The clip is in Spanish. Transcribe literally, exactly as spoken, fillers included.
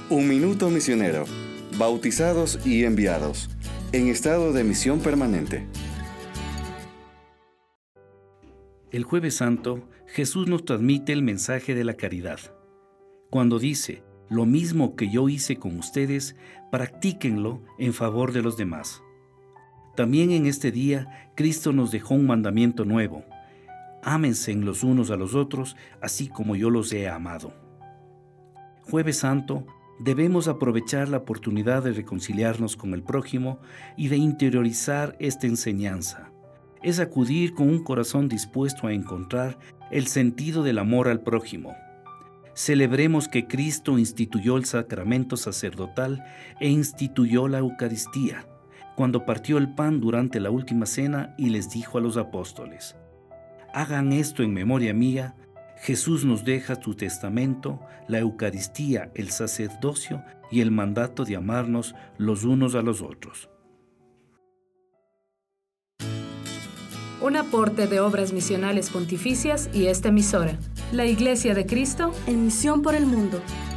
Un minuto misionero. Bautizados y enviados. En estado de misión permanente. El Jueves Santo, Jesús nos transmite el mensaje de la caridad. Cuando dice, lo mismo que yo hice con ustedes, practíquenlo en favor de los demás. También en este día, Cristo nos dejó un mandamiento nuevo. Ámense los unos a los otros, así como yo los he amado. Jueves Santo, debemos aprovechar la oportunidad de reconciliarnos con el prójimo y de interiorizar esta enseñanza. Es acudir con un corazón dispuesto a encontrar el sentido del amor al prójimo. Celebremos que Cristo instituyó el sacramento sacerdotal e instituyó la Eucaristía, cuando partió el pan durante la última cena y les dijo a los apóstoles: hagan esto en memoria mía. Jesús nos deja su testamento, la Eucaristía, el sacerdocio y el mandato de amarnos los unos a los otros. Un aporte de Obras Misionales Pontificias y esta emisora, la Iglesia de Cristo, en misión por el mundo.